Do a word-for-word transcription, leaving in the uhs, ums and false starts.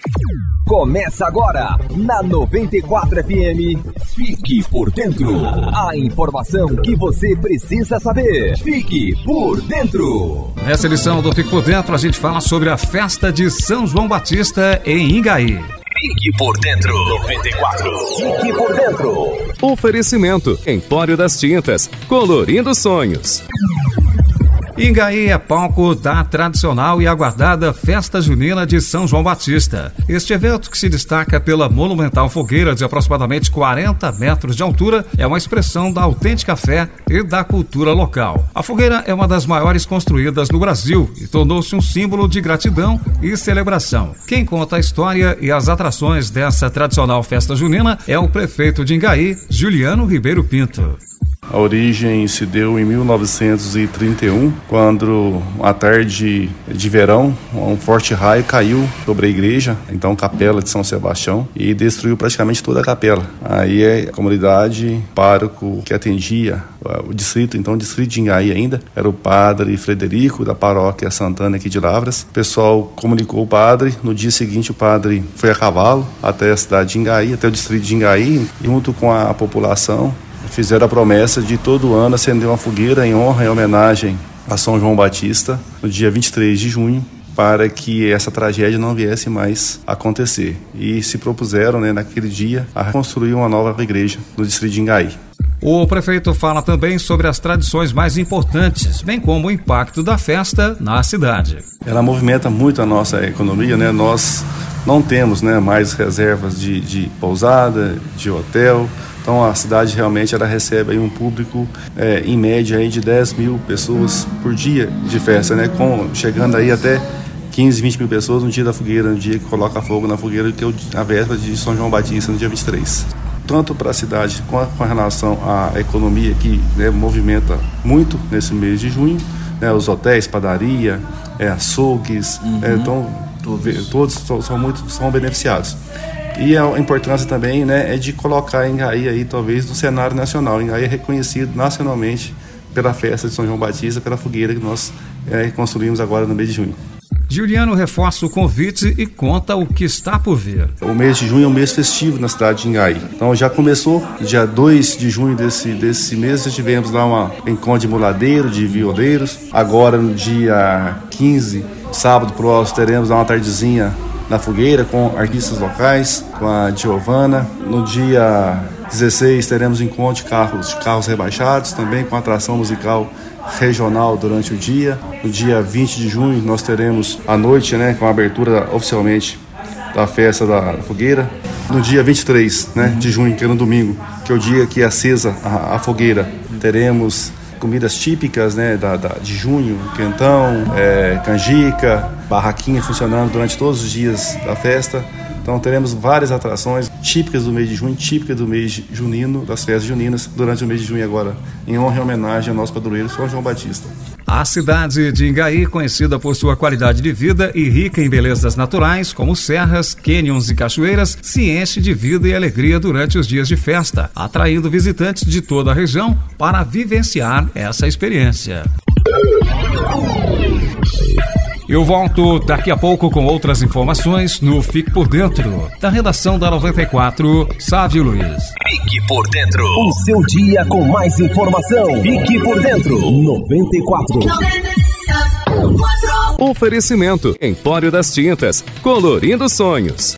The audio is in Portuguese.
Começa agora, na noventa e quatro F M, Fique por Dentro. A informação que você precisa saber. Fique por Dentro. Nessa edição do Fique por Dentro, a gente fala sobre a festa de São João Batista em Ingaí. Fique por Dentro. noventa e quatro. Fique por Dentro. Oferecimento: Empório das Tintas, colorindo sonhos. Ingaí é palco da tradicional e aguardada Festa Junina de São João Batista. Este evento, que se destaca pela monumental fogueira de aproximadamente quarenta metros de altura, é uma expressão da autêntica fé e da cultura local. A fogueira é uma das maiores construídas no Brasil e tornou-se um símbolo de gratidão e celebração. Quem conta a história e as atrações dessa tradicional festa junina é o prefeito de Ingaí, Juliano Ribeiro Pinto. A origem se deu em mil novecentos e trinta e um, quando, uma tarde de verão, um forte raio caiu sobre a igreja, então capela de São Sebastião, e destruiu praticamente toda a capela. Aí a comunidade, pároco que atendia o distrito, então o distrito de Ingaí ainda, era o padre Frederico, da paróquia Santana aqui de Lavras. O pessoal comunicou o padre, no dia seguinte o padre foi a cavalo até a cidade de Ingaí, até o distrito de Ingaí, junto com a população, fizeram a promessa de todo ano acender uma fogueira em honra e homenagem a São João Batista, no dia vinte e três de junho, para que essa tragédia não viesse mais a acontecer. E se propuseram, né, naquele dia, a construir uma nova igreja no distrito de Ingaí. O prefeito fala também sobre as tradições mais importantes, bem como o impacto da festa na cidade. Ela movimenta muito a nossa economia, né? Nós não temos, né, mais reservas de, de pousada, de hotel. Então a cidade realmente ela recebe aí um público é, em média aí de dez mil pessoas por dia de festa, né? Com, chegando aí até quinze, vinte mil pessoas no dia da fogueira, no dia que coloca fogo na fogueira, que é a véspera de São João Batista, no dia vinte e três. Tanto para a cidade com, a, com relação à economia, que, né, movimenta muito nesse mês de junho, né? Os hotéis, padaria, é, açougues, uhum. é, então, todos, todos são, são, muito, são beneficiados. E a importância também, né, é de colocar Ingaí aí, talvez, no cenário nacional. Ingaí é reconhecido nacionalmente pela festa de São João Batista, pela fogueira que nós é, construímos agora no mês de junho. Juliano reforça o convite e conta o que está por vir. O mês de junho é um mês festivo na cidade de Ingaí. Então já começou, dia dois de junho desse, desse mês, já tivemos lá um encontro de muladeiro, de violeiros. Agora no dia quinze, sábado próximo, teremos lá uma tardezinha na fogueira com artistas locais, com a Giovana. No dia dezesseis teremos encontro de carros, de carros rebaixados, também com atração musical regional durante o dia. No dia vinte de junho nós teremos a noite, né, com a abertura oficialmente da festa da fogueira. No dia vinte e três, né, de junho, que é no domingo, que é o dia que é acesa a, a fogueira, teremos comidas típicas, né, da, da, de junho, quentão, é, canjica, barraquinha funcionando durante todos os dias da festa. Então teremos várias atrações típicas do mês de junho, típicas do mês junino, das festas juninas, durante o mês de junho agora, em honra e homenagem ao nosso padroeiro São João Batista. A cidade de Ingaí, conhecida por sua qualidade de vida e rica em belezas naturais, como serras, cânions e cachoeiras, se enche de vida e alegria durante os dias de festa, atraindo visitantes de toda a região para vivenciar essa experiência. Eu volto daqui a pouco com outras informações no Fique por Dentro, da redação da noventa e quatro, Sávio Luiz. Fique por Dentro, o seu dia com mais informação. Fique por Dentro, noventa e quatro. Oferecimento: Empório das Tintas, colorindo sonhos.